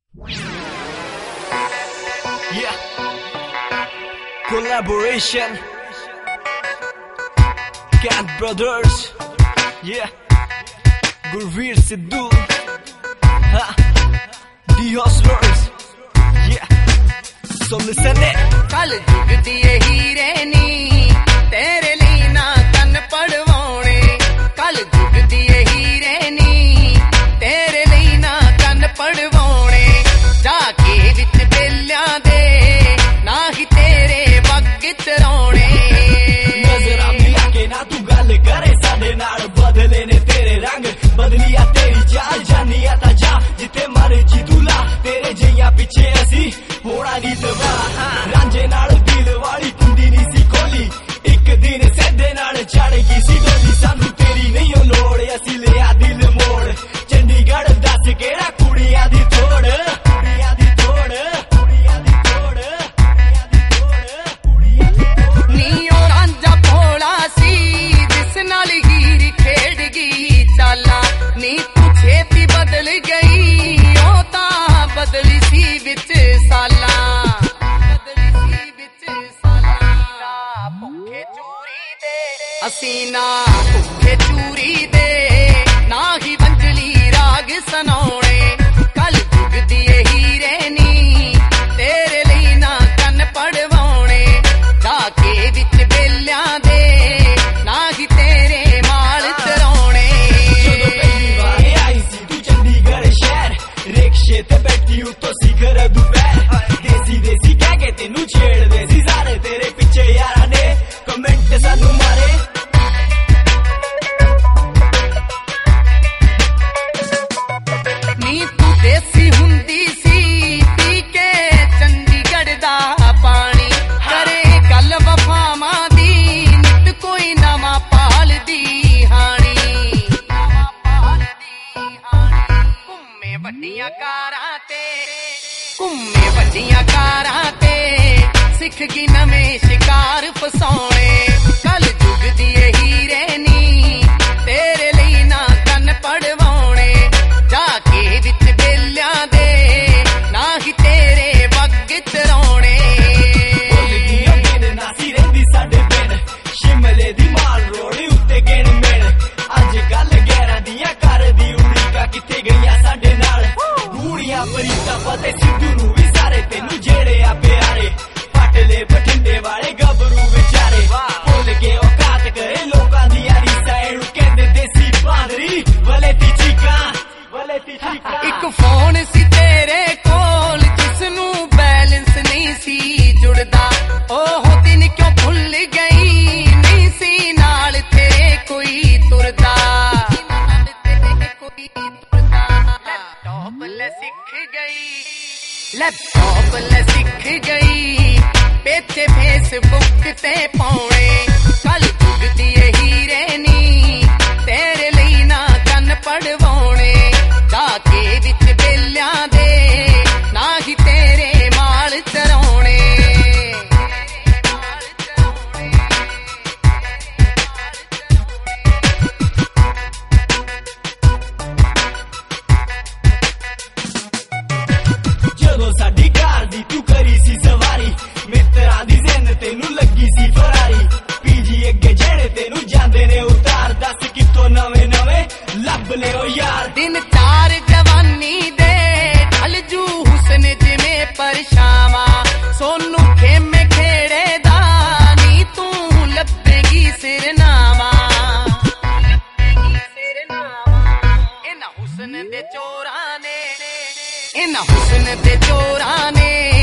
Yeah. Collaboration. Cat Brothers. Yeah. Gurveer Sidhu. Ha. The Hustlers. Yeah. So listen it. कल जुग दी हीरे नी तेरे लिए ना कन पड़वाने कल जुग दी हीरे नी तेरे लिए ना कन पड़वाने जाके विच बेलियां दे ना ही तेरे वग चराने नजरा मिला के ना तू गल करे साडे नाल बदले ने तेरे रंग बदलिया तेरी चाल जानिया ता जा जिथे मर्जी तू ला तेरे जइया पिछे असी होना नी दवा रांझे नाल दिल वाली कुंडी नी सी खोली एक दिन सैदे नाल चढ़गी सी डोली सानू तेरी नहीं ओ लोड़ असी लिया दिल मोड़ चंडीगढ़ दस केड़ा कुड़ियां दी थोड़ कुड़ियां दी थोड़ कुड़ियां दी थोड़ कुड़ियां दी थोड़ नी ओ रांझा भोला सी जिस नाल हीर खेड़ गई चाला नी तू छेती बदल गई ओ तां बदली सी विच साला ਅਸੀਂ ਨਾ ਭੁੱਖੇ ਚੂਰੀ ਦੇ ਨਾ ਹੀ ਵੰਜਲੀ ਰਾਗ ਸੁਣਾਉਣੇ ਕੱਲ ਜੁਗ ਦੀ ਹੀਰੇ ਨੀ ਤੇਰੇ ਲਈ ਨਾ ਕੰਨ ਪੜਵਾਉਣੇ ਜਾ ਕੇ ਵਿੱਚ ਬੇਲਿਆਂ ਦੇ ਨਾ ਹੀ ਤੇਰੇ ਮਾਲ ਚਰਾਉਣੇ ਜਦੋਂ ਪਹਿਲੀ ਵਾਰ ਆਈ ਸੀ ਤੂੰ ਚੰਡੀਗੜ੍ਹ ਸ਼ਹਿਰ ਰਿਕਸ਼ੇ ਤੇ ਬੈਠੀ ਉੱਤੋਂ ਸਿਖਰ ਦੁਪਹਿਰ ਦੇਸੀ ਦੇਸੀ ਕਹਿ ਕੇ ਤੈਨੂੰ ਛੇੜਦੇ ਸੀ ਸਾਰੇ ਤੇਰੇ ਪਿੱਛੇ ਯਾਰਾਂ ਨੇ ਕਮੈਂਟ ਸਾਨੂੰ ਮਾਰੇ ਨੀ ਤੂੰ ਦੇਸੀ ਹੁੰਦੀ ਸੀ ਪੀ ਕੇ ਚੰਡੀਗੜ੍ਹ ਦਾ ਪਾਣੀ ਕਰੇ ਗੱਲ ਵਫਾਵਾਂ ਦੀ ਨਿਤ ਕੋਈ ਨਵਾਂ ਪਾਲਦੀ ਹਾਣੀ ਘੁੰਮੇ ਵੱਡੀਆਂ ਕਾਰਾਂ ਤੇ ਸਿੱਖ ਗਈ ਨਵੇਂ ਸ਼ਿਕਾਰ ਫਸਾਉਣੇ ਕੱਲ ਜੁਗ ਦੀ ਹੀਰੇ ਨੀ ਤੇਰੇ ਲਈ ਨਾ ਕੰਨ ਪੜਵਾਉਣੇ ਜਾ ਕੇ ਵਿੱਚ ਬੇਲਿਆਂ ਦੇ ਨਾ ਹੀ ਤੇਰੇ ਵਗ ਚਰਾਉਣੇ ਬੋਲਦੀਆਂ ਮੇਨ ਨਾਸੀ ਰਹਿੰਦੀ ਸਾਡੇ ਪਿੰਡ ਸ਼ਿਮਲੇ ਦੀ ਮਾਲ ਰੋੜੀ ਉੱਤੇ ਗਿਣ ਮਿਣ ਅੱਜ ਗੱਲ ਗੈਰਾਂ ਦੀਆਂ ਕਰਦੀ ਉੜੀਕਾ ਕਿੱਥੇ ਗਈਆਂ ਸਾਡੇ ਨਾਲ ਗੂੜੀਆਂ ਫਰੀਦਾ ਫਤੇ ਸਿੱਧੂ ਨੂੰ ਵੀ ਸਾਰੇ ਤੈਨੂੰ ਜਿਹੜੇ ਆ ਪਿਆਰੇ ਪੱਟ ਲੈ ਬਠਿੰਡੇ ਵਾਲੇ ਗੱਭਰੂ ਵਿਚਾਰੇ ਭੁੱਲ ਗਏ ਔਕਾਤ ਕਰੇ ਲੋਕਾਂ ਦੀਆਂ ਰੀਸਾਂ ਇਹਨੂੰ ਕਹਿੰਦੇ ਦੇਸੀ ਬਾਂਦਰੀ ਵਲੇ ਤੀ ਚੀਕਾਂ ਇੱਕ ਫੋਨ ਸੀ ਤੇਰੇ ਕੋਲ ਜਿਸ ਨੂੰ ਬੈਲੈਂਸ ਨਹੀਂ ਸੀ ਜੁੜਦਾ ਉਹ ਦਿਨ ਕਿਉਂ ਭੁੱਲ ਗਈ ਨਹੀਂ ਸੀ ਨਾਲ ਤੇਰੇ ਕੋਈ ਤੁਰਦਾ ਲੈਪਟਾਪ ਲੈ ਸਿੱਖ ਗਈ ਪੇਚੇ ਫੇਸਬੁੱਕ ਤੇ ਪਾਉਣੇ ਕੱਲ ਜੁਗ ਦੀ ਹੀਰੇ ਨੀ ਤੇਰੇ ਲਈ ਨਾ ਕੰਨ ਪੜਵਾਉਣੇ ਜਾ ਕੇ ਵਿੱਚ ਬੇਲਿਆਂ ਦੇ ਨਾ ਹੀ ਤੇਰੇ ਮਾਲ ਚਰਾਉਣੇ ਜਦੋਂ ਸਾਡੀ ਕਾਰ ਦੀ ਤੂੰ ਕਰੀ ਸੀ ਸਵਾਰੀ ਮਿੱਤਰਾਂ ਦੀ ਜ਼ਿੰਦ ਤੈਨੂੰ ਲੱਗੀ ਸੀ ਫਰਾਰੀ ਪੀਜੀ ਅੱਗੇ ਜਿਹੜੇ ਤੈਨੂੰ ਜਾਂਦੇ ਨੇ ਉਤਾਰ ਦੱਸ ਕਿੱਥੋਂ ਨਵੇਂ ਨਵੇਂ ਲੱਭ ਲਿਓ ਯਾਰ ਦਿਨ ਚਾਰ ਜਵਾਨੀ ਦੇ ਢਲ ਜੂ ਹੁਸਨ ਜਿਵੇਂ ਪਰਛਾਵਾਂ ਸੋਨੂੰ ਖੇਮੇ ਖੇੜੇ ਦਾ ਨੀ ਤੂੰ ਲੱਭੇਗੀ ਸਿਰਨਾਵਾ ਇਹਨਾਂ ਹੁਸਨ ਦੇ ਚੋਰਾਂ ਨੇ